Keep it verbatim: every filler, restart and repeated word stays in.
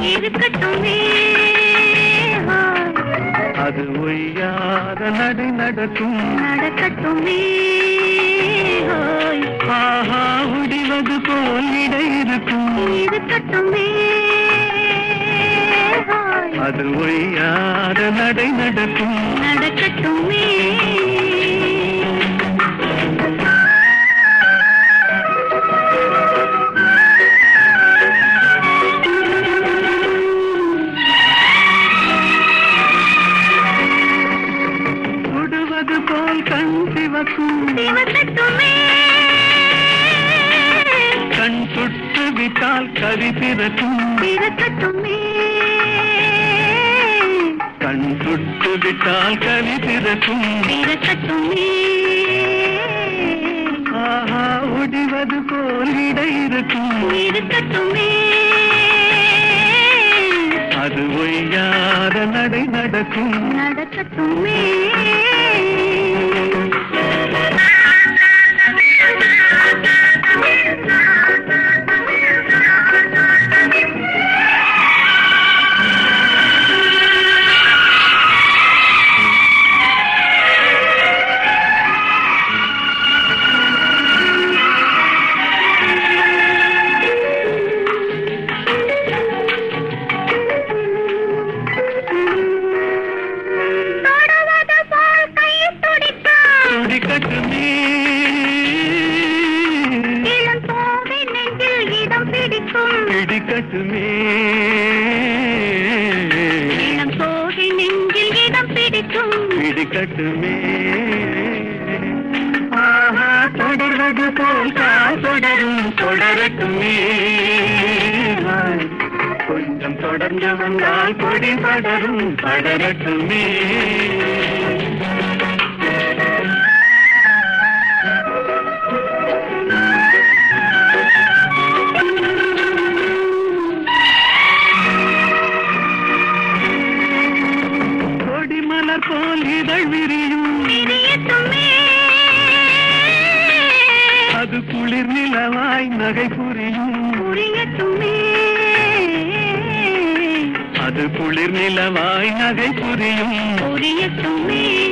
இருக்கட்டுமே அது ஒய்யாத நடை நடக்கும் நடக்கட்டுமே ஆஹா உடிவது போல் இடை இருக்கும் இருக்கட்டுமே அது ஒய்யாத நடை நடக்கும் நடக்கட்டுமே சுடுவது போல் கண் சிவக்கும் சிவக்கட்டுமே கண் சுட்டு விட்டால் கவி பிறக்கும் இருக்கட்டுமே கண் சுட்டு விட்டால் கவி பிறக்கும் இருக்கட்டுமே ஆஹா உடிவது போல் இடை இருக்கும் இருக்கட்டுமே அது ஒய்யாத நடை நடக்கும் நடக்கட்டுமே துடிக்கட்டுமே இளம் போதை நெஞ்சில் இடம் பிடிக்கும் பிடிக்கட்டுமே இளம் போதை நெஞ்சில் இடம் பிடிக்கும் பிடிக்கட்டுமே ஆஹா தொடர்வது போல் கால் தொடரும் தொடரட்டுமே கொஞ்சம் தொடர்ந்து வந்தால் கொடி படரும் படரட்டுமே கொடிமலர் போல் இதழ் விரியும் விரியட்டுமே அது குளிர் நிலவாய் நகை புரியும் புரியட்டுமே அது குளிர் நிலவாய் நகை புரியும் புரியட்டுமே